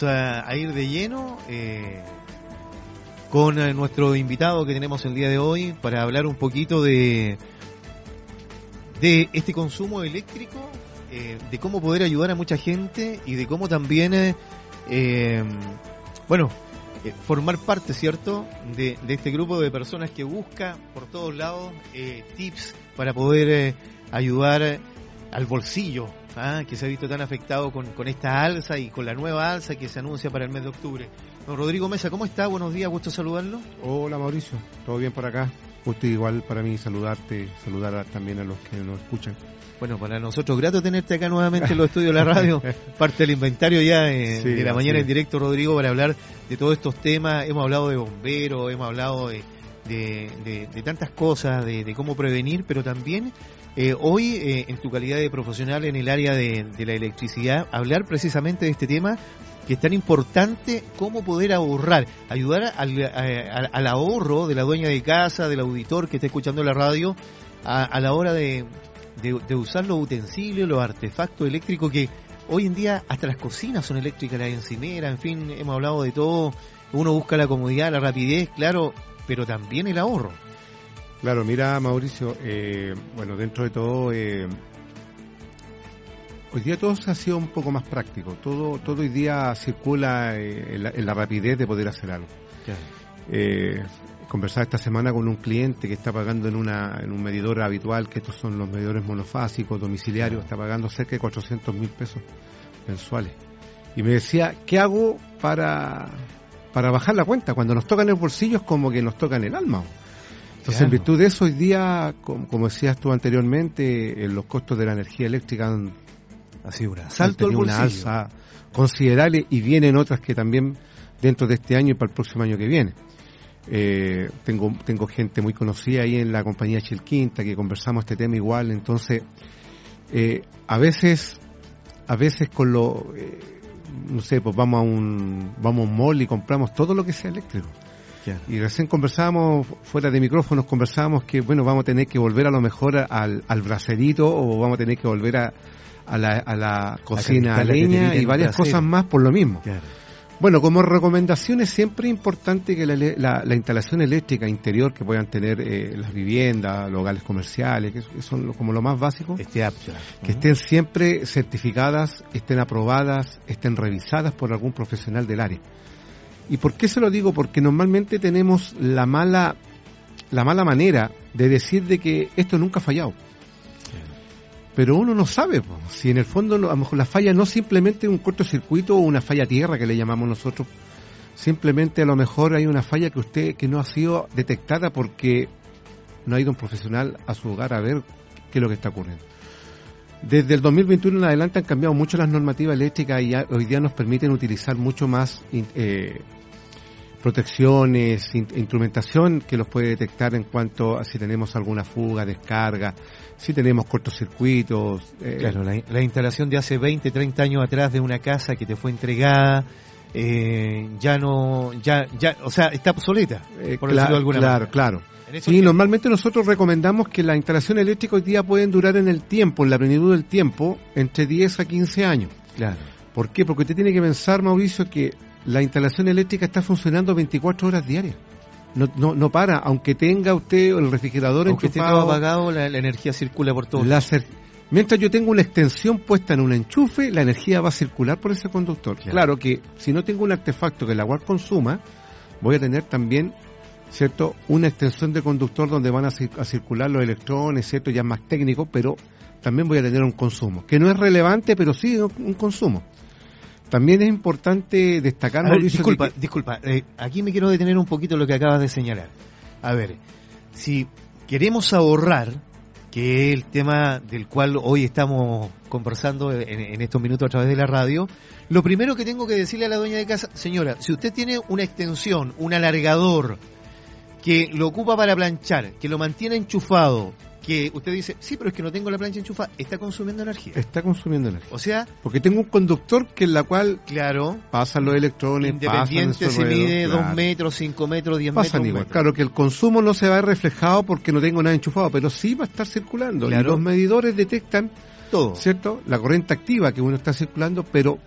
A ir de lleno con nuestro invitado que tenemos el día de hoy para hablar un poquito de este consumo eléctrico, de cómo poder ayudar a mucha gente y de cómo también formar parte, ¿cierto?, de este grupo de personas que busca por todos lados tips para poder ayudar al bolsillo, que se ha visto tan afectado con esta alza y con la nueva alza que se anuncia para el mes de octubre. Don Rodrigo Mesa, ¿cómo está? Buenos días, gusto saludarlo. Hola Mauricio, ¿todo bien por acá? Gusto igual para mí saludarte, saludar también a los que nos escuchan. Bueno, para nosotros grato tenerte acá nuevamente en los estudios de la radio, parte del inventario ya de la mañana en directo, Rodrigo, para hablar de todos estos temas. Hemos hablado de bomberos, hemos hablado de tantas cosas, de cómo prevenir, pero también hoy en tu calidad de profesional en el área de la electricidad, hablar precisamente de este tema que es tan importante, cómo poder ahorrar, ayudar al ahorro de la dueña de casa, del auditor que está escuchando la radio, a la hora de usar los utensilios, los artefactos eléctricos, que hoy en día hasta las cocinas son eléctricas, las encimeras, en fin, hemos hablado de todo. Uno busca la comodidad, la rapidez, claro, pero también el ahorro. Claro, mira Mauricio, dentro de todo, hoy día todo se ha sido un poco más práctico, todo hoy día circula en la rapidez de poder hacer algo. Claro. Conversaba esta semana con un cliente que está pagando en un medidor habitual, que estos son los medidores monofásicos, domiciliarios, está pagando cerca de 400.000 pesos mensuales. Y me decía, ¿qué hago para bajar la cuenta? Cuando nos tocan el bolsillo es como que nos tocan el alma. Entonces, claro, en virtud de eso, hoy día, como decías tú anteriormente, los costos de la energía eléctrica han sido un salto al bolsillo, una alza considerable, y vienen otras que también dentro de este año y para el próximo año que viene. Tengo gente muy conocida ahí en la compañía Chilquinta que conversamos este tema igual. Entonces a veces con no sé, pues vamos a un mall y compramos todo lo que sea eléctrico. Yeah. Y recién conversábamos fuera de micrófonos, que vamos a tener que volver a lo mejor al braserito, o vamos a tener que volver a la cocina a leña y varias cosas más por lo mismo. Yeah. Bueno, como recomendación es siempre importante que la instalación eléctrica interior que puedan tener las viviendas, los locales comerciales, que son como lo más básico, esté apta, que estén siempre certificadas, estén aprobadas, estén revisadas por algún profesional del área. ¿Y por qué se lo digo? Porque normalmente tenemos la mala manera de decir de que esto nunca ha fallado. Pero uno no sabe, si en el fondo a lo mejor la falla no simplemente un cortocircuito o una falla tierra que le llamamos nosotros, simplemente a lo mejor hay una falla que no ha sido detectada porque no ha ido un profesional a su hogar a ver qué es lo que está ocurriendo. Desde el 2021 en adelante han cambiado mucho las normativas eléctricas y hoy día nos permiten utilizar mucho más protecciones, instrumentación que los puede detectar en cuanto a si tenemos alguna fuga, descarga, si tenemos cortocircuitos. Claro, la instalación de hace 20, 30 años atrás de una casa que te fue entregada, o sea, está obsoleta, por decirlo de alguna manera. Claro. Sí, normalmente nosotros recomendamos que la instalación eléctrica hoy día pueden durar en el tiempo, en la plenitud del tiempo, entre 10 a 15 años. Claro. ¿Por qué? Porque usted tiene que pensar, Mauricio, que la instalación eléctrica está funcionando 24 horas diarias. No para, aunque tenga usted el refrigerador aunque enchufado, esté todo apagado, la energía circula por todo. Mientras yo tengo una extensión puesta en un enchufe, la energía va a circular por ese conductor. Claro que si no tengo un artefacto que la cual consuma, voy a tener también, ¿cierto?, una extensión de conductor donde van a circular los electrones, ¿cierto?, ya más técnico, pero también voy a tener un consumo, que no es relevante, pero sí un consumo. También es importante destacar... Disculpa, aquí me quiero detener un poquito en lo que acabas de señalar. A ver, si queremos ahorrar, que es el tema del cual hoy estamos conversando en estos minutos a través de la radio, lo primero que tengo que decirle a la dueña de casa, señora, si usted tiene una extensión, un alargador, que lo ocupa para planchar, que lo mantiene enchufado, que usted dice, sí, pero es que no tengo la plancha enchufada, está consumiendo energía. Está consumiendo energía. O sea... porque tengo un conductor que en la cual... claro. Pasan los electrones, independiente si mide 2 metros, 5 metros, 10 metros. Pasan igual. Claro que el consumo no se va a ver reflejado porque no tengo nada enchufado, pero sí va a estar circulando. Claro. Y los medidores detectan todo, ¿cierto? La corriente activa que uno está circulando, pero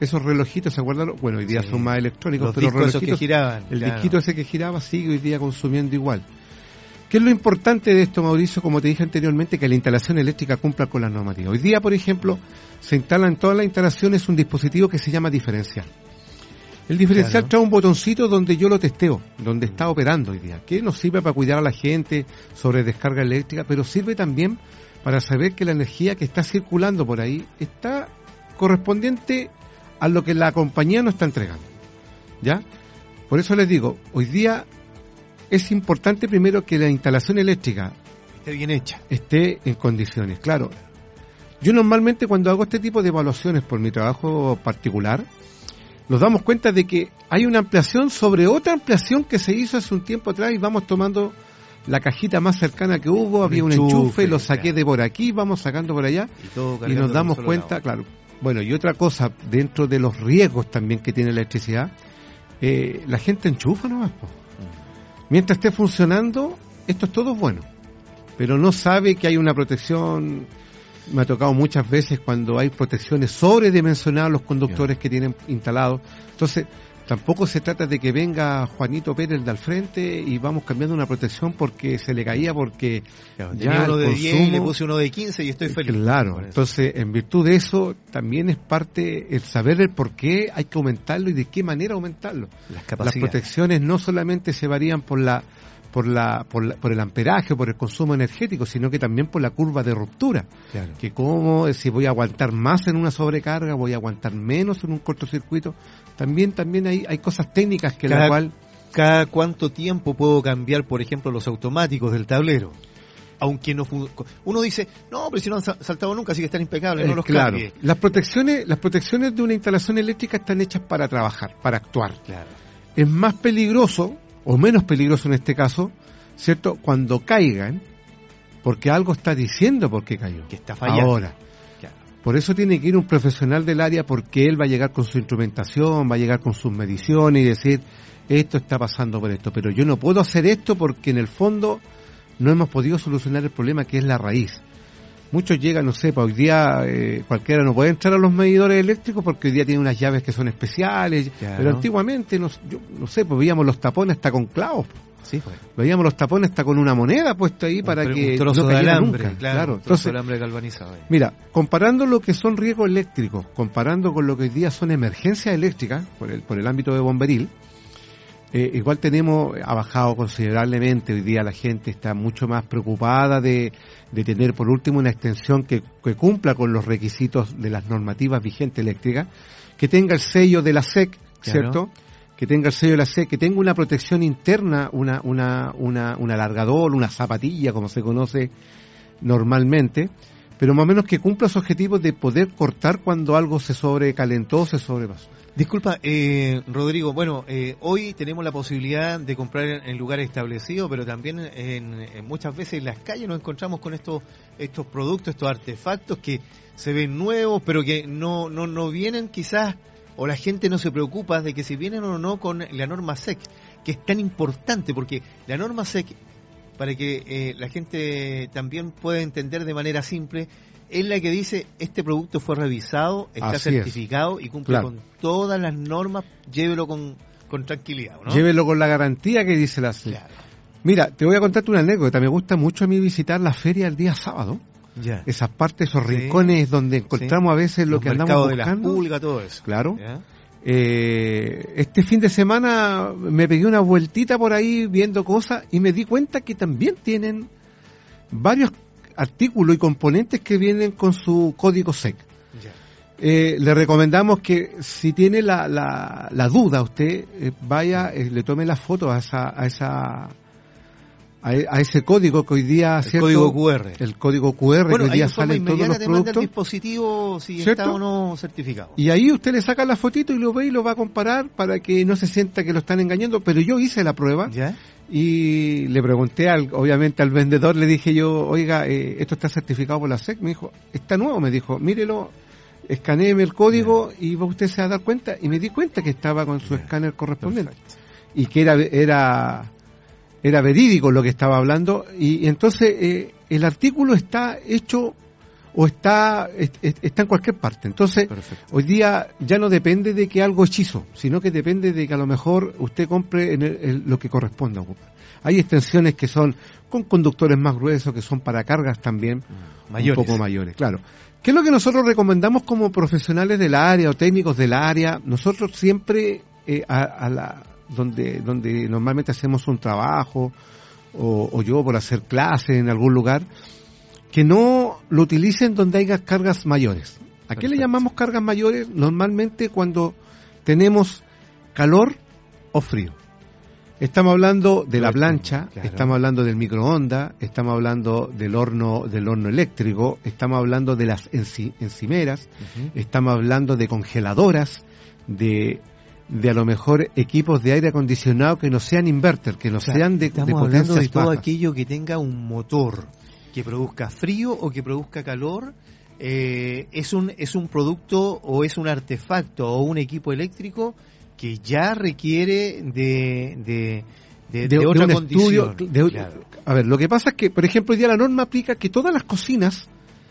esos relojitos, ¿se acuerdan? Bueno, hoy día son más electrónicos, los pero discos esos que giraban. El disquito ese que giraba sigue hoy día consumiendo igual. ¿Qué es lo importante de esto, Mauricio? Como te dije anteriormente, que la instalación eléctrica cumpla con las normativas. Hoy día, por ejemplo, se instala en todas las instalaciones un dispositivo que se llama diferencial. El diferencial trae un botoncito donde yo lo testeo, donde está operando hoy día, que nos sirve para cuidar a la gente sobre descarga eléctrica, pero sirve también para saber que la energía que está circulando por ahí está correspondiente a lo que la compañía nos está entregando. ¿Ya? Por eso les digo, hoy día es importante primero que la instalación eléctrica esté bien hecha, esté en condiciones. Claro, yo normalmente cuando hago este tipo de evaluaciones por mi trabajo particular, nos damos cuenta de que hay una ampliación sobre otra ampliación que se hizo hace un tiempo atrás y vamos tomando la cajita más cercana que hubo, había un enchufe, lo saqué de por aquí, vamos sacando por allá y nos damos cuenta, claro. Bueno, y otra cosa, dentro de los riesgos también que tiene la electricidad, la gente enchufa nomás, po. Mientras esté funcionando, esto es todo bueno, pero no sabe que hay una protección. Me ha tocado muchas veces cuando hay protecciones sobredimensionadas los conductores que tienen instalados. Entonces, tampoco se trata de que venga Juanito Pérez de al frente y vamos cambiando una protección porque se le caía, porque ya uno de consumo, 10 y le puse uno de 15 y estoy feliz. Claro, entonces en virtud de eso también es parte el saber el por qué hay que aumentarlo y de qué manera aumentarlo. Las protecciones no solamente se varían por el amperaje o por el consumo energético, sino que también por la curva de ruptura. Claro. Que como si voy a aguantar más en una sobrecarga, voy a aguantar menos en un cortocircuito. También hay cosas técnicas que ¿Cada cuánto tiempo puedo cambiar, por ejemplo, los automáticos del tablero? Aunque no uno dice, no, pero si no han saltado nunca, así que están impecables, no los cambie. Las protecciones de una instalación eléctrica están hechas para trabajar, para actuar. Claro. Es más peligroso o menos peligroso en este caso, ¿cierto? Cuando caigan, porque algo está diciendo por qué cayó. Que está fallando. Ahora. Claro. Por eso tiene que ir un profesional del área, porque él va a llegar con su instrumentación, va a llegar con sus mediciones y decir, esto está pasando por esto, pero yo no puedo hacer esto porque en el fondo no hemos podido solucionar el problema que es la raíz. Muchos llegan, no sé, para hoy día cualquiera no puede entrar a los medidores eléctricos porque hoy día tienen unas llaves que son especiales, claro. Pero antiguamente, yo no sé, pues veíamos los tapones hasta con clavos. Sí, pues. Veíamos los tapones hasta con una moneda puesta ahí para que no cayera nunca. Claro. Un trozo de alambre galvanizado. Mira, comparando lo que son riesgos eléctricos, comparando con lo que hoy día son emergencias eléctricas, por el ámbito de bomberil, igual ha bajado considerablemente. Hoy día la gente está mucho más preocupada de tener por último una extensión que cumpla con los requisitos de las normativas vigentes eléctricas, que tenga el sello de la SEC, ¿cierto? Claro. Que tenga el sello de la SEC, que tenga una protección interna, un alargador, una zapatilla, como se conoce normalmente, pero más o menos que cumpla los objetivos de poder cortar cuando algo se sobrecalentó, se sobrepasó. Disculpa, Rodrigo, bueno, hoy tenemos la posibilidad de comprar en lugares establecidos, pero también en muchas veces en las calles nos encontramos con estos productos, estos artefactos que se ven nuevos, pero que no vienen quizás, o la gente no se preocupa de que si vienen o no con la norma SEC, que es tan importante, porque la norma SEC, para que la gente también pueda entender de manera simple, es la que dice, este producto fue revisado, está certificado y cumple con todas las normas, llévelo con tranquilidad, ¿no? Llévelo con la garantía que dice la SEC. Claro. Mira, te voy a contarte una anécdota. Me gusta mucho a mí visitar la feria el día sábado. Ya. Esas partes, esos rincones donde encontramos a veces lo que andamos buscando. De las pulgas, todo eso. Claro. Este fin de semana me pegué una vueltita por ahí viendo cosas y me di cuenta que también tienen varios artículos y componentes que vienen con su código SEC. Le recomendamos que si tiene la duda usted vaya, le tome la foto a ese código que hoy día, el código QR. El código QR, bueno, que hoy día sale en todos los productos. El dispositivo si ¿cierto? Está o no certificado. Y ahí usted le saca la fotito y lo ve y lo va a comparar para que no se sienta que lo están engañando. Pero yo hice la prueba. ¿Ya? Y le pregunté obviamente al vendedor, le dije yo, oiga, esto está certificado por la SEC. Me dijo, está nuevo, me dijo, mírelo, escanéeme el código y usted se va a dar cuenta. Y me di cuenta que estaba con su escáner correspondiente. Perfecto. Y que era verídico lo que estaba hablando. Y entonces el artículo está hecho o está en cualquier parte. Entonces, perfecto. Hoy día ya no depende de que algo hechizo, sino que depende de que a lo mejor usted compre lo que corresponda a ocupar. Hay extensiones que son con conductores más gruesos, que son para cargas también mayores. Un poco mayores, claro. ¿Qué es lo que nosotros recomendamos como profesionales del área o técnicos del área? Nosotros siempre donde normalmente hacemos un trabajo o yo por hacer clases en algún lugar, que no lo utilicen donde haya cargas mayores. ¿A qué le llamamos cargas mayores? Normalmente cuando tenemos calor o frío. Estamos hablando de la plancha, claro. Estamos hablando del microondas, estamos hablando del horno eléctrico, estamos hablando de las encimeras, estamos hablando de congeladoras, de a lo mejor equipos de aire acondicionado que no sean inverter, que no sean de potencias bajas. Estamos hablando de todo aquello que tenga un motor que produzca frío o que produzca calor. Es un producto o es un artefacto o un equipo eléctrico que ya requiere de otra condición. Claro. A ver, lo que pasa es que, por ejemplo, hoy día la norma aplica que todas las cocinas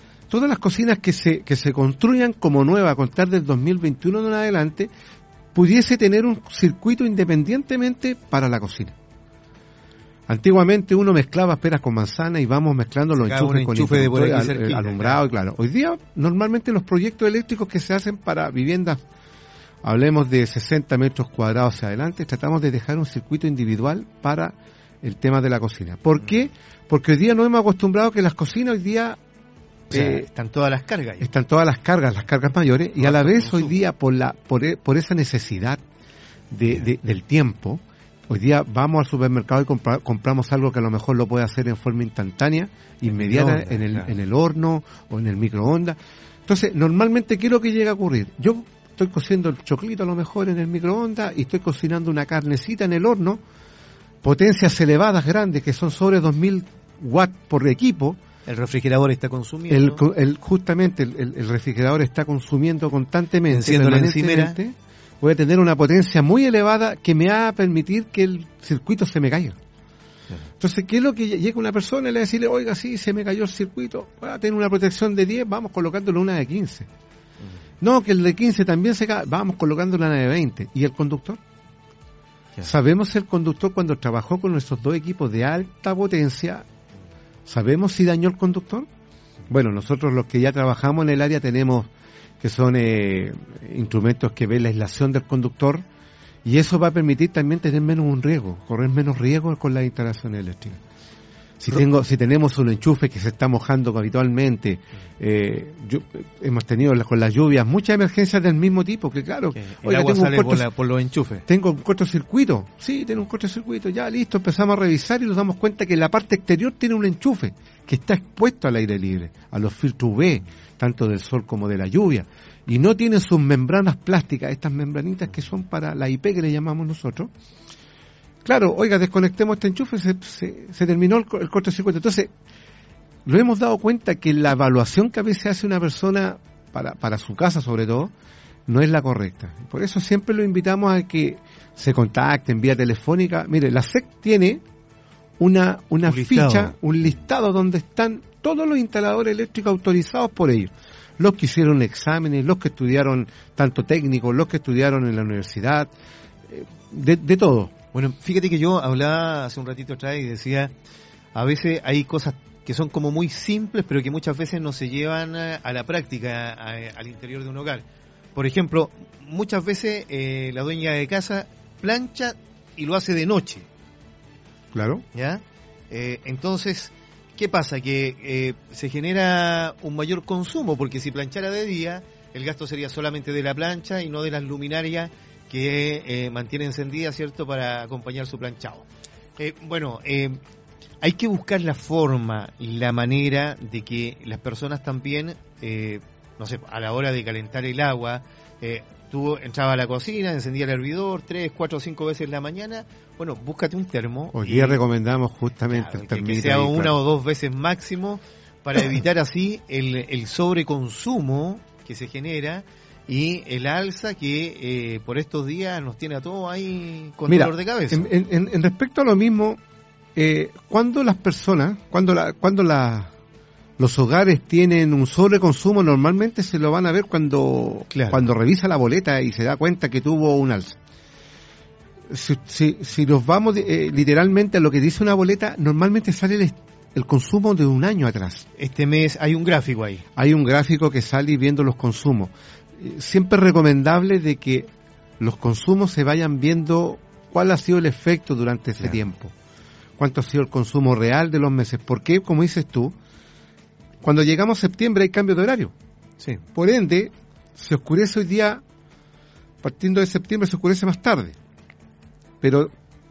que se construyan como nueva a contar del 2021 en adelante, pudiese tener un circuito independientemente para la cocina. Antiguamente uno mezclaba peras con manzana y vamos mezclando los enchufes con alumbrado, y claro. Hoy día, normalmente los proyectos eléctricos que se hacen para viviendas, hablemos de 60 metros cuadrados hacia adelante, tratamos de dejar un circuito individual para el tema de la cocina. ¿Por qué? Porque hoy día nos hemos acostumbrado que las cocinas hoy día están todas las cargas. Están todas las cargas mayores, y a la vez hoy día por esa necesidad del tiempo, hoy día vamos al supermercado y compramos algo que a lo mejor lo puede hacer en forma instantánea, inmediata, en el horno o en el microondas. Entonces, normalmente, ¿qué es lo que llega a ocurrir? Yo estoy cociendo el choclito a lo mejor en el microondas y estoy cocinando una carnecita en el horno, potencias elevadas grandes que son sobre 2000 watts por equipo. El refrigerador está consumiendo. Justamente el refrigerador está consumiendo constantemente. Enciendo la encimera. Voy a tener una potencia muy elevada que me va a permitir que el circuito se me caiga. Entonces, ¿qué es lo que llega una persona y le decirle, oiga, sí, se me cayó el circuito, voy a tener una protección de 10, vamos colocándole una de 15. No, que el de 15 también se cae, vamos colocándole una de 20. ¿Y el conductor? Sabemos si el conductor, cuando trabajó con nuestros dos equipos de alta potencia, ¿sabemos si dañó el conductor? Bueno, nosotros los que ya trabajamos en el área tenemos que son instrumentos que ven la aislación del conductor, y eso va a permitir también tener menos un riesgo, correr menos riesgo con la instalación eléctrica. Si tenemos un enchufe que se está mojando habitualmente, hemos tenido con las lluvias muchas emergencias del mismo tipo, que claro, el agua sale por los enchufes. Tengo un cortocircuito, sí, tengo un cortocircuito, ya listo, empezamos a revisar y nos damos cuenta que la parte exterior tiene un enchufe que está expuesto al aire libre, a los filtros UV, tanto del sol como de la lluvia, y no tiene sus membranas plásticas, estas membranitas que son para la IP que le llamamos nosotros. Claro, oiga, desconectemos este enchufe, se terminó el cortocircuito. Entonces, lo hemos dado cuenta que la evaluación que a veces hace una persona para su casa, sobre todo, no es la correcta. Por eso siempre lo invitamos a que se contacten vía telefónica. Mire, la SEC tiene una ficha, un listado donde están todos los instaladores eléctricos autorizados por ellos. Los que hicieron exámenes, los que estudiaron tanto técnicos, los que estudiaron en la universidad, de todo. Bueno, fíjate que yo hablaba hace un ratito atrás y decía, a veces hay cosas que son como muy simples, pero que muchas veces no se llevan a la práctica al interior de un hogar. Por ejemplo, muchas veces la dueña de casa plancha y lo hace de noche. Claro. ¿Ya? Entonces, ¿qué pasa? Que se genera un mayor consumo, porque si planchara de día, el gasto sería solamente de la plancha y no de las luminarias que mantiene encendida, ¿cierto?, para acompañar su planchado. Hay que buscar la forma y la manera de que las personas también, no sé, a la hora de calentar el agua, tú entrabas a la cocina, encendías el hervidor 3, 4 o 5 veces en la mañana, bueno, búscate un termo. Hoy día recomendamos justamente el termito. Que sea una o dos veces máximo, para evitar así el sobreconsumo que se genera y el alza que por estos días nos tiene a todos ahí con dolor de cabeza. En respecto a lo mismo, cuando las personas, cuando los hogares tienen un sobreconsumo, normalmente se lo van a ver cuando revisa la boleta y se da cuenta que tuvo un alza. Si nos vamos literalmente a lo que dice una boleta, normalmente sale el consumo de un año atrás. Este mes hay un gráfico ahí. Hay un gráfico que sale viendo los consumos. Siempre es recomendable de que los consumos se vayan viendo cuál ha sido el efecto durante ese tiempo. Cuánto ha sido el consumo real de los meses. Porque, como dices tú, cuando llegamos a septiembre hay cambio de horario. Sí. Por ende, se oscurece hoy día, partiendo de septiembre se oscurece más tarde. Pero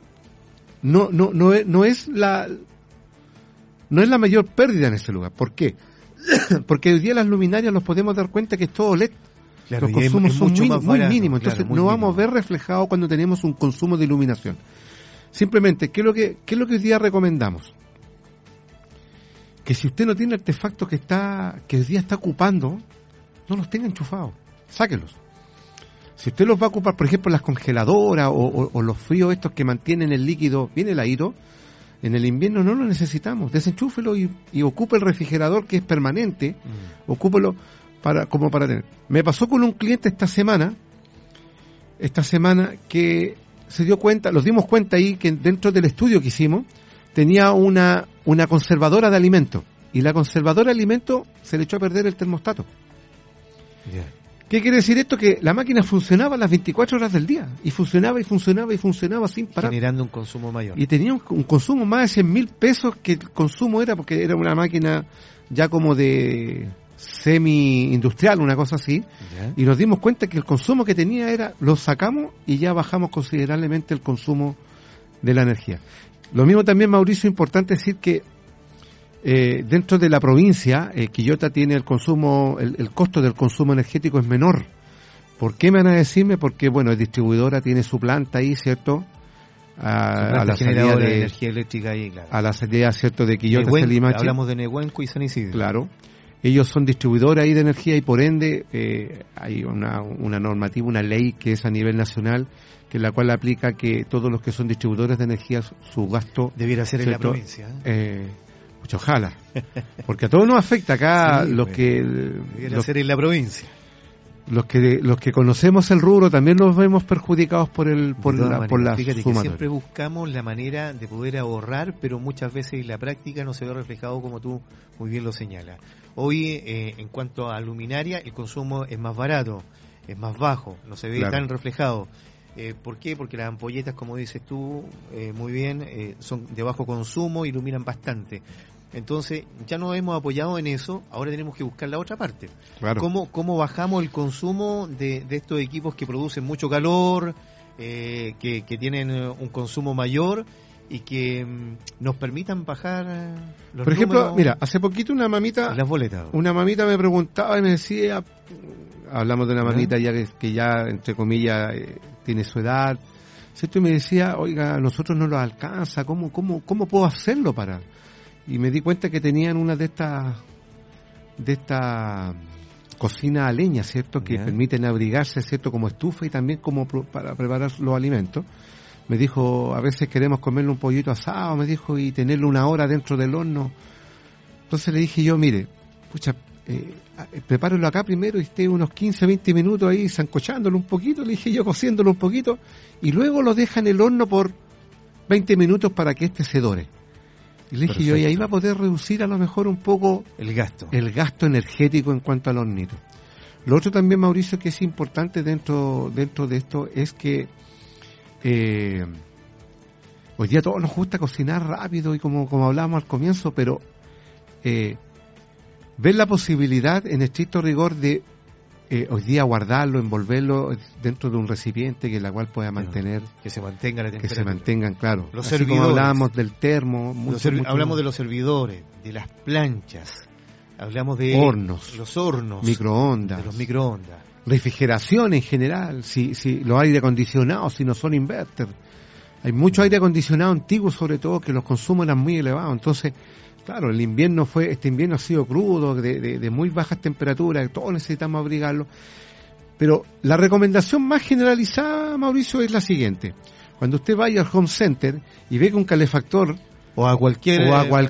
no es la mayor pérdida en este lugar. ¿Por qué? Porque hoy día las luminarias nos podemos dar cuenta que es todo LED. Claro, los consumos son muy mínimos. Claro, entonces no vamos a ver reflejado cuando tenemos un consumo de iluminación. Simplemente, ¿qué es lo que hoy día recomendamos? Que si usted no tiene artefactos que hoy día está ocupando, no los tenga enchufados, sáquelos. Si usted los va a ocupar, por ejemplo, las congeladoras o los fríos estos que mantienen el líquido bien heladito, en el invierno no lo necesitamos. Desenchúfelo y ocupe el refrigerador que es permanente, ocúpelo para tener. Me pasó con un cliente esta semana que se dio cuenta, nos dimos cuenta ahí que dentro del estudio que hicimos tenía una conservadora de alimentos, y la conservadora de alimentos se le echó a perder el termostato. Yeah. ¿Qué quiere decir esto? Que la máquina funcionaba las 24 horas del día, y funcionaba sin parar. Generando un consumo mayor. Y tenía un consumo más de 100.000 pesos, que el consumo era, porque era una máquina ya como de semi-industrial, una cosa así, y nos dimos cuenta que el consumo que tenía lo sacamos y ya bajamos considerablemente el consumo de la energía. Lo mismo también, Mauricio, importante decir que dentro de la provincia, Quillota tiene el consumo, el costo del consumo energético es menor. ¿Por qué me van a decirme? Porque, bueno, el distribuidora tiene su planta ahí, ¿cierto? A la salida de energía eléctrica ahí, claro. A la salida, ¿cierto?, de Quillota, Selimache. Hablamos de Nehuenco y San Isidro. Claro. Ellos son distribuidores ahí de energía y por ende hay una normativa, una ley que es a nivel nacional, que la cual aplica que todos los que son distribuidores de energía, su gasto... Debiera ser, ¿cierto?, en la provincia. Mucho ojalá. Porque a todos nos afecta acá, sí, debiera ser en la provincia. Los que conocemos el rubro también nos vemos perjudicados por la fíjate sumatoria. Que siempre buscamos la manera de poder ahorrar, pero muchas veces en la práctica no se ve reflejado como tú muy bien lo señalas. Hoy, en cuanto a luminaria, el consumo es más barato, es más bajo, no se ve tan reflejado. ¿Por qué? Porque las ampolletas, como dices tú, muy bien, son de bajo consumo, iluminan bastante. Entonces, ya nos hemos apoyado en eso, ahora tenemos que buscar la otra parte. Claro. ¿Cómo bajamos el consumo de estos equipos que producen mucho calor, que tienen un consumo mayor y que nos permitan bajar los Por ejemplo, números? mira, hace poquito una mamita me preguntaba y me decía, hablamos de una mamita ya que ya, entre comillas, tiene su edad, ¿cierto? Y me decía, oiga, a nosotros no nos alcanza, ¿cómo puedo hacerlo para...? Y me di cuenta que tenían una de estas cocinas a leña, ¿cierto? Que permiten abrigarse, ¿cierto? Como estufa y también como para preparar los alimentos. Me dijo, a veces queremos comerle un pollito asado, me dijo, y tenerlo una hora dentro del horno. Entonces le dije yo, mire, pucha, prepárelo acá primero y esté unos 15, 20 minutos ahí sancochándolo un poquito, le dije yo, cociéndolo un poquito, y luego lo deja en el horno por 20 minutos para que se dore. Y le dije yo, y ahí va a poder reducir a lo mejor un poco el gasto energético en cuanto al hornito. Lo otro también, Mauricio, que es importante dentro de esto es que hoy día a todos nos gusta cocinar rápido y como hablábamos al comienzo, pero ver la posibilidad en estricto rigor de hoy día guardarlo, envolverlo dentro de un recipiente que la cual pueda mantener, que se mantenga la temperatura, que se mantengan, claro. Los así servidores, como hablábamos del termo, hablamos de los servidores, de las planchas, hablamos de hornos, los hornos, microondas, de los microondas, refrigeración en general, si los aire acondicionados, si no son inverter. Hay mucho aire acondicionado antiguo, sobre todo, que los consumos eran muy elevados. Entonces, claro, este invierno ha sido crudo, de muy bajas temperaturas, todos necesitamos abrigarlo. Pero la recomendación más generalizada, Mauricio, es la siguiente. Cuando usted vaya al home center y ve que un calefactor o a cualquier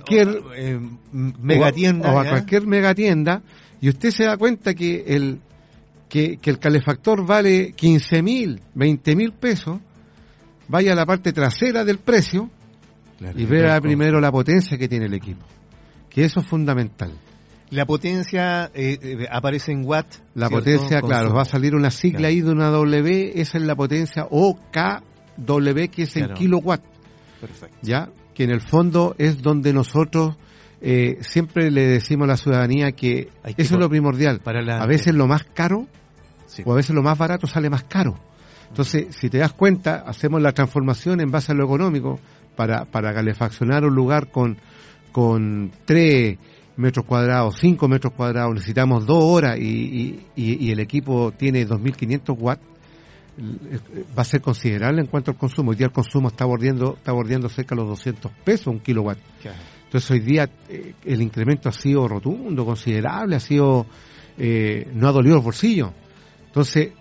megatienda, o a cualquier megatienda, y usted se da cuenta que el calefactor vale 15.000, 20.000 pesos, vaya a la parte trasera del precio y vea primero la potencia que tiene el equipo, que eso es fundamental. La potencia aparece en watt. La potencia, claro, va a salir una sigla ahí de una W, esa es la potencia, o KW, que es el kilowatt. Perfecto. ¿Ya? Que en el fondo es donde nosotros siempre le decimos a la ciudadanía que eso es lo primordial. A veces lo más caro o a veces lo más barato sale más caro. Entonces, si te das cuenta, hacemos la transformación en base a lo económico para calefaccionar un lugar con 3 metros cuadrados, 5 metros cuadrados, necesitamos 2 horas y el equipo tiene 2.500 watts, va a ser considerable en cuanto al consumo. Hoy día el consumo está bordeando cerca de los 200 pesos un kilowatt. Claro. Entonces hoy día el incremento ha sido rotundo, considerable, no ha dolido el bolsillo. Entonces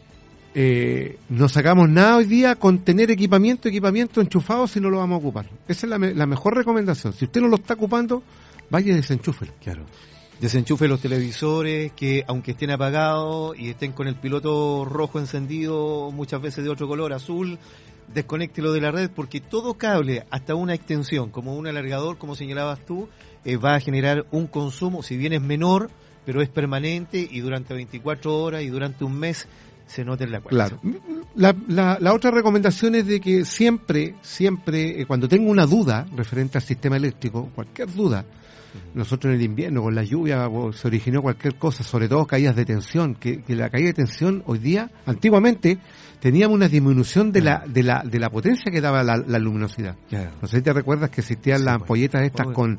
no sacamos nada hoy día con tener equipamiento enchufado si no lo vamos a ocupar. Esa es la mejor recomendación. Si usted no lo está ocupando, vaya y desenchúfelo. Claro. Desenchufe los televisores, que aunque estén apagados y estén con el piloto rojo encendido, muchas veces de otro color, azul, desconéctelo de la red, porque todo cable, hasta una extensión, como un alargador, como señalabas tú, va a generar un consumo, si bien es menor, pero es permanente y durante 24 horas y durante un mes se nota en la cuenta. Claro. La otra recomendación es de que siempre, cuando tenga una duda referente al sistema eléctrico, cualquier duda, nosotros en el invierno con la lluvia se originó cualquier cosa, sobre todo caídas de tensión, que la caída de tensión hoy día, antiguamente teníamos una disminución de la potencia que daba la luminosidad. Claro. No sé si te recuerdas que existían las ampolletas estas con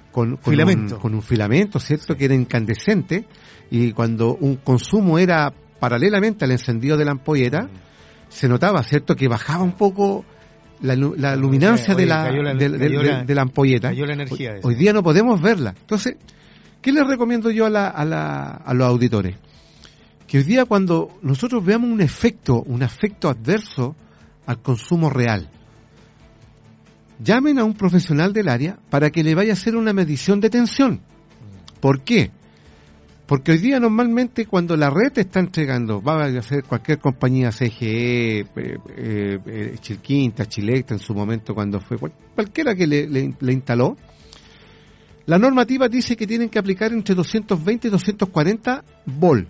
un filamento, ¿cierto? Que era incandescente, y cuando un consumo era paralelamente al encendido de la ampolleta, se notaba, ¿cierto?, que bajaba un poco la luminancia de la ampolleta. Cayó la energía. Hoy día no podemos verla. Entonces, ¿qué les recomiendo yo a los auditores? Que hoy día cuando nosotros veamos un efecto adverso al consumo real, llamen a un profesional del área para que le vaya a hacer una medición de tensión. ¿Por qué? Porque hoy día normalmente cuando la red está entregando, va a ser cualquier compañía, CGE, Chilquinta, Chilecta en su momento cuando fue, cualquiera que le instaló, la normativa dice que tienen que aplicar entre 220 y 240 volt.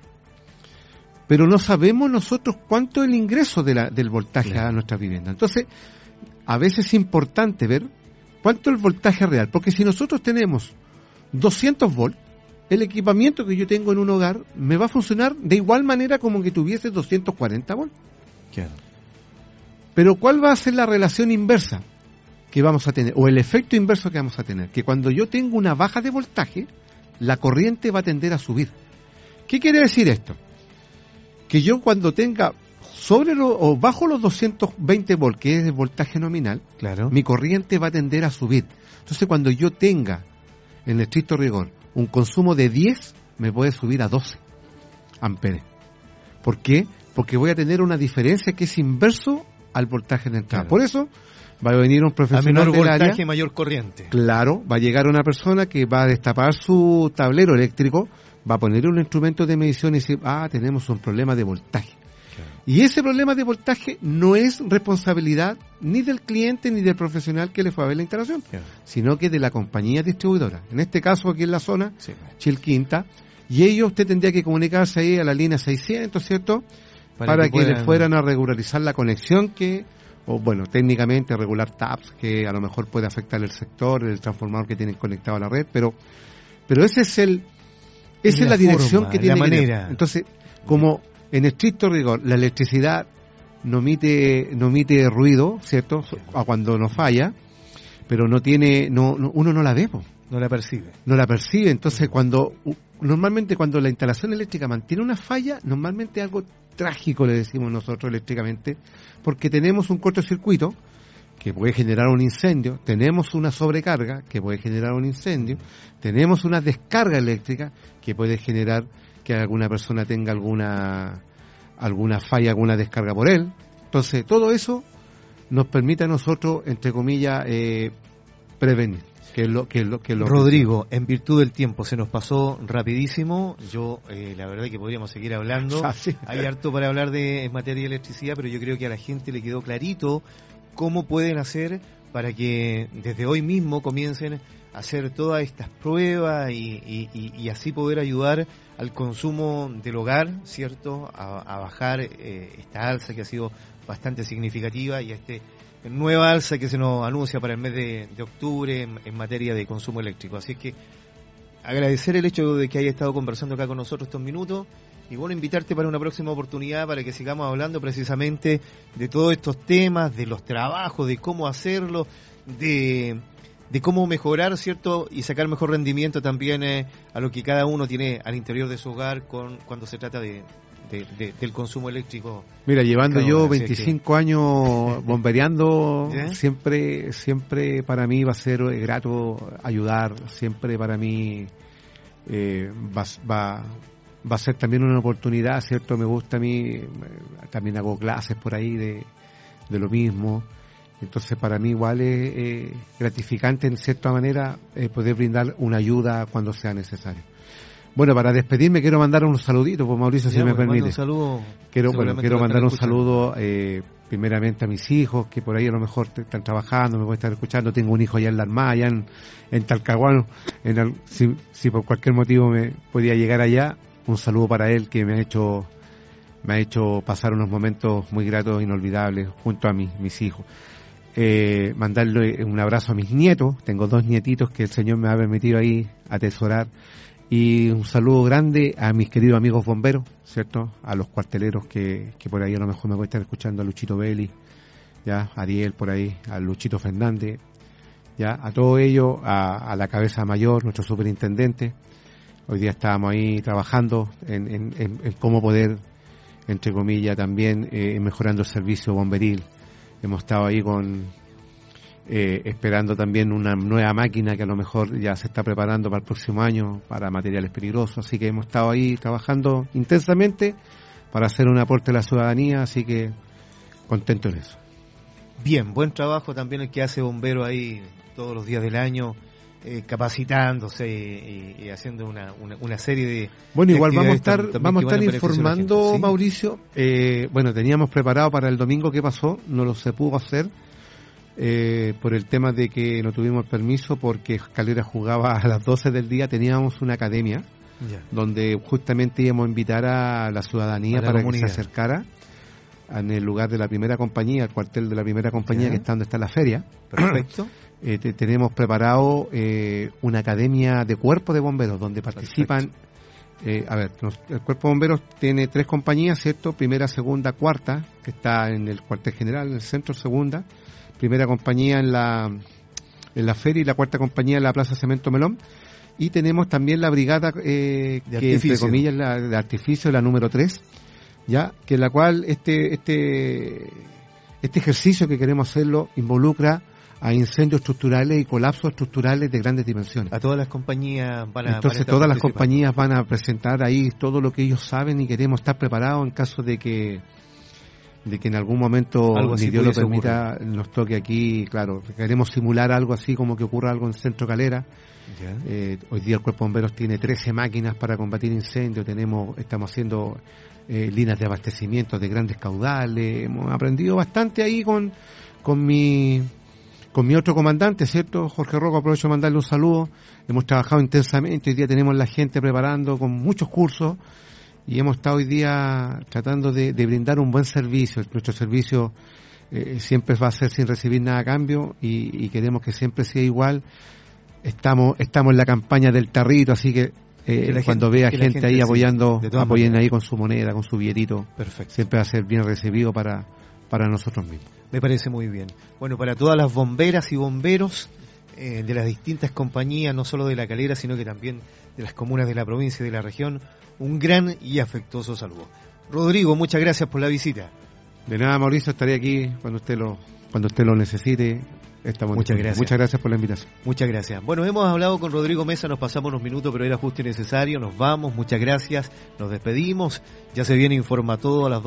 Pero no sabemos nosotros cuánto es el ingreso del voltaje a nuestra vivienda. Entonces, a veces es importante ver cuánto es el voltaje real, porque si nosotros tenemos 200 volts, el equipamiento que yo tengo en un hogar me va a funcionar de igual manera como que tuviese 240 volts. Claro. Pero ¿cuál va a ser la relación inversa que vamos a tener? O el efecto inverso que vamos a tener. Que cuando yo tengo una baja de voltaje, la corriente va a tender a subir. ¿Qué quiere decir esto? Que yo cuando tenga o bajo los 220 volts, que es el voltaje nominal, claro, mi corriente va a tender a subir. Entonces cuando yo tenga, en estricto rigor, un consumo de 10, me puede subir a 12 amperes. ¿Por qué? Porque voy a tener una diferencia que es inverso al voltaje de entrada. Claro. Por eso va a venir un profesional del área. A menor voltaje, área, mayor corriente. Claro, va a llegar una persona que va a destapar su tablero eléctrico, va a poner un instrumento de medición y decir, tenemos un problema de voltaje. Claro. Y ese problema de voltaje no es responsabilidad ni del cliente ni del profesional que le fue a ver la instalación, claro, sino que de la compañía distribuidora. En este caso aquí en la zona, sí, Chilquinta, y ellos usted tendría que comunicarse ahí a la línea 600, ¿cierto? Para que le fueran a regularizar la conexión técnicamente regular taps que a lo mejor puede afectar el sector, el transformador que tienen conectado a la red, pero esa es la dirección que tiene que tener. Entonces, como en estricto rigor, la electricidad no emite ruido, ¿cierto? A cuando nos falla, pero uno no la ve, no la percibe. No la percibe. Entonces, normalmente cuando la instalación eléctrica mantiene una falla, normalmente algo trágico le decimos nosotros eléctricamente, porque tenemos un cortocircuito que puede generar un incendio, tenemos una sobrecarga que puede generar un incendio, tenemos una descarga eléctrica que puede generar que alguna persona tenga alguna falla, alguna descarga por él. Entonces, todo eso nos permite a nosotros, entre comillas, prevenir. Rodrigo, en virtud del tiempo se nos pasó rapidísimo. Yo, la verdad que podríamos seguir hablando. Hay harto para hablar en materia de electricidad, pero yo creo que a la gente le quedó clarito cómo pueden hacer para que desde hoy mismo comiencen a hacer todas estas pruebas y así poder ayudar al consumo del hogar, ¿cierto? A bajar esta alza que ha sido bastante significativa y nueva alza que se nos anuncia para el mes de octubre en materia de consumo eléctrico. Así es que agradecer el hecho de que haya estado conversando acá con nosotros estos minutos y bueno, invitarte para una próxima oportunidad para que sigamos hablando precisamente de todos estos temas, de los trabajos, de cómo hacerlo, de cómo mejorar, ¿cierto? Y sacar mejor rendimiento también a lo que cada uno tiene al interior de su hogar cuando se trata del consumo eléctrico. Mira, llevando yo 25 años bombereando, siempre para mí va a ser grato ayudar, siempre para mí va a ser también una oportunidad, ¿cierto? Me gusta a mí, también hago clases por ahí de lo mismo, entonces para mí igual es gratificante en cierta manera poder brindar una ayuda cuando sea necesario. Bueno, para despedirme quiero mandar unos saluditos, pues Mauricio, si me permite. Un saludo, quiero mandar un saludo primeramente a mis hijos, que por ahí a lo mejor están trabajando, me pueden estar escuchando. Tengo un hijo allá en la Armada, allá en Talcahuano. Si por cualquier motivo me podía llegar allá, un saludo para él, que me ha hecho pasar unos momentos muy gratos, inolvidables, junto a mis hijos. Mandarle un abrazo a mis nietos. Tengo 2 nietitos que el Señor me ha permitido ahí atesorar. Y un saludo grande a mis queridos amigos bomberos, ¿cierto? A los cuarteleros que por ahí a lo mejor me pueden estar escuchando, a Luchito Belli, ya, a Ariel por ahí, a Luchito Fernández, ya, a todos ellos, a la cabeza mayor, nuestro superintendente. Hoy día estábamos ahí trabajando en cómo poder, entre comillas, también mejorando el servicio bomberil. Hemos estado ahí esperando también una nueva máquina que a lo mejor ya se está preparando para el próximo año para materiales peligrosos, así que hemos estado ahí trabajando intensamente para hacer un aporte a la ciudadanía, así que contento en eso. Bien, buen trabajo también el que hace bombero ahí todos los días del año, capacitándose y haciendo una serie de... Bueno, igual vamos a estar informando, Mauricio. Bueno, teníamos preparado para el domingo que pasó, no se pudo hacer. Por el tema de que no tuvimos permiso porque Calera jugaba a las 12 del día. Teníamos una academia donde justamente íbamos a invitar a la ciudadanía para que se acercara en el lugar de la primera compañía, el cuartel de la primera compañía, que está donde está la feria. Perfecto. Tenemos preparado una academia de cuerpo de bomberos donde participan. El cuerpo de bomberos tiene 3 compañías, ¿cierto? Primera, segunda, cuarta, que está en el cuartel general, en el centro, segunda. Primera compañía en la feria y la cuarta compañía en la Plaza Cemento Melón. Y tenemos también la brigada que entre comillas la de artificio, la número 3, ya, que en la cual este ejercicio que queremos hacerlo involucra a incendios estructurales y colapsos estructurales de grandes dimensiones. A todas las compañías Entonces todas las compañías van a presentar ahí todo lo que ellos saben y queremos estar preparados en caso de que en algún momento, ni Dios lo permita, nos toque aquí. Claro, queremos simular algo así como que ocurra algo en Centro Calera. Hoy día el Cuerpo de Bomberos tiene 13 máquinas para combatir incendios. Estamos haciendo líneas de abastecimiento de grandes caudales. Hemos aprendido bastante ahí con mi otro comandante, ¿cierto? Jorge Roco, aprovecho de mandarle un saludo. Hemos trabajado intensamente. Hoy día tenemos la gente preparando con muchos cursos. Y hemos estado hoy día tratando de brindar un buen servicio. Nuestro servicio siempre va a ser sin recibir nada a cambio y queremos que siempre sea igual. Estamos en la campaña del tarrito, así que cuando vea gente ahí apoyando, apoyen ahí con su moneda, con su billetito. Perfecto. Siempre va a ser bien recibido para nosotros mismos. Me parece muy bien. Bueno, para todas las bomberas y bomberos de las distintas compañías, no solo de La Calera, sino que también de las comunas de la provincia y de la región, un gran y afectuoso saludo. Rodrigo, muchas gracias por la visita. De nada, Mauricio, estaré aquí cuando usted lo necesite. Muchas gracias. Muchas gracias por la invitación. Muchas gracias. Bueno, hemos hablado con Rodrigo Mesa, nos pasamos unos minutos, pero era justo y necesario. Nos vamos, muchas gracias, nos despedimos. Ya se viene Informa Todo a las 2.